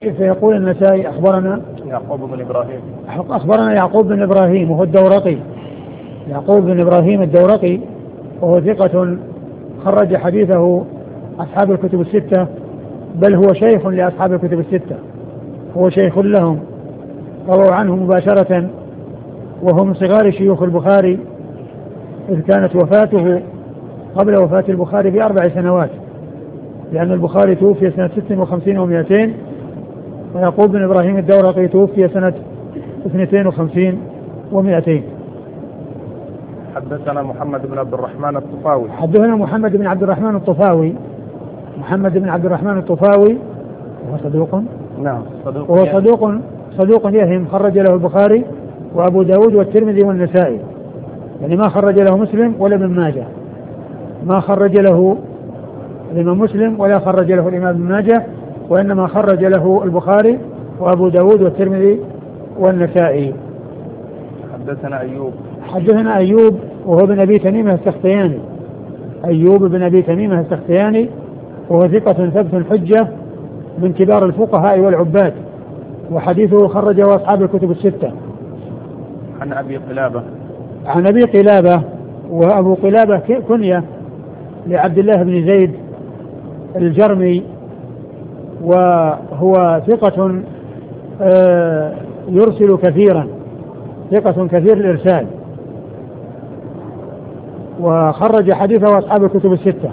فيقول النسائي أخبرنا يعقوب بن إبراهيم وهو الدورقي. يعقوب بن إبراهيم الدورقي وهو ثقة خرج حديثه أصحاب الكتب الستة، بل هو شيخ لأصحاب الكتب الستة، هو شيخ لهم، رووا عنه مباشرة، وهو من صغار شيوخ البخاري، إذ كانت وفاته قبل وفاة البخاري ب4 سنوات، لأن البخاري توفي سنة 56 و200، ويعقوب بن إبراهيم الدورقي توفي سنة 52 و200. حدثنا محمد بن عبد الرحمن الطفاوي. حدثنا محمد بن عبد الرحمن الطفاوي. محمد بن عبد الرحمن الطفاوي وهو صدوق. نعم وهو صدوق يهم، خرج له البخاري وأبو داود والترمذي والنسائي، يعني ما خرج له مسلم ولا ابن ماجه، ما خرج له الإمام مسلم ولا خرج له الإمام ابن ماجه، وإنما خرج له البخاري وأبو داود والترمذي والنسائي. حدثنا أيوب وهو بن أبي تميمة السختياني. أيوب بن أبي تميمة السختياني وهو ثقة ثبت حجة من كبار الفقهاء والعباد، وحديثه خرجه أصحاب الكتب الستة. عن أبي قلابة وأبو قلابة كنية لعبد الله بن زيد الجرمي، وهو ثقة يرسل كثيرا، ثقة كثير الإرسال، وخرج حديثه أصحاب الكتب الستة.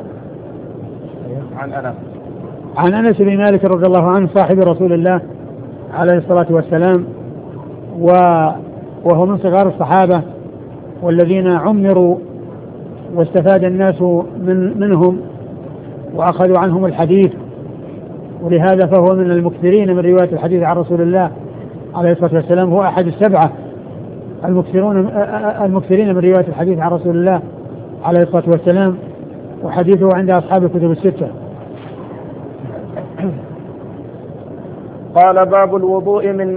عن أنس بن مالك رضي الله عنه صاحب رسول الله عليه الصلاة والسلام، وهو من صغار الصحابة والذين عمروا واستفاد الناس منهم وأخذوا عنهم الحديث، ولهذا فهو من المكثرين من رواية الحديث عن رسول الله عليه الصلاة والسلام، هو أحد السبعة المكثرين من رواية الحديث عن رسول الله عليه الصلاة والسلام، وحديثه عند أصحاب الكتب الستة. قال: باب الوضوء من